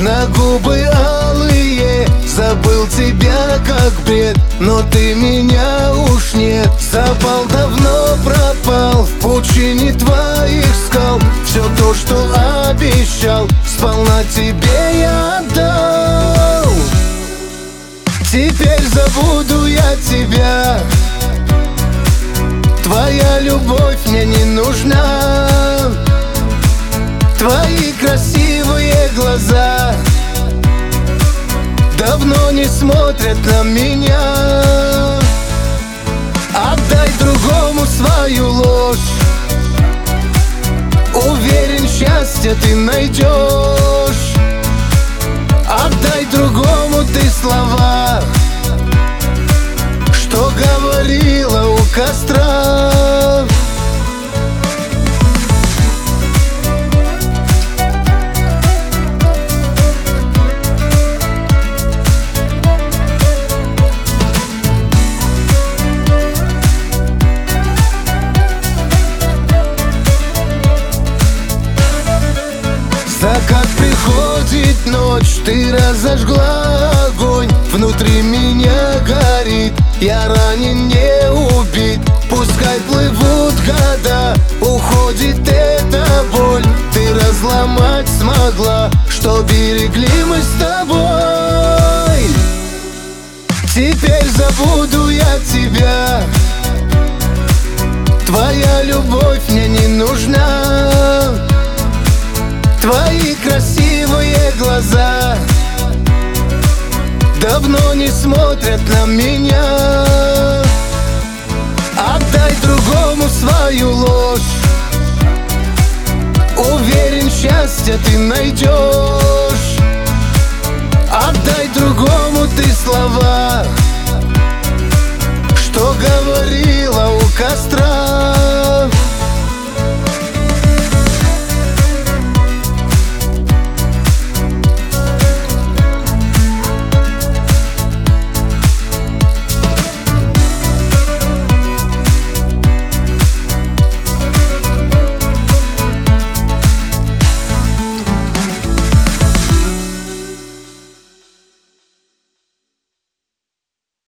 на губы алые. Забыл тебя как бред, но ты меня уж нет. Запал давно пропал в пучине твоих скал. Все то, что обещал, сполна тебе я отдал. Теперь забуду я тебя. Твоя любовь мне не нужна. Твои красивые глаза давно не смотрят на меня. Отдай другому свою ложь. Уверен, счастье ты найдешь. Отдай другому ты слова, что говорила у костра. Закат приходит, ночь, ты разожгла огонь. Внутри меня горит, я ранен, не убит. Пускай плывут года, уходит эта боль. Ты разломать смогла, что берегли мы с тобой. Теперь забуду я тебя. Твоя любовь мне не нужна. Твои красивые глаза давно не смотрят на меня. Отдай другому свою ложь. Уверен, счастье ты найдешь. Отдай другому ты слова,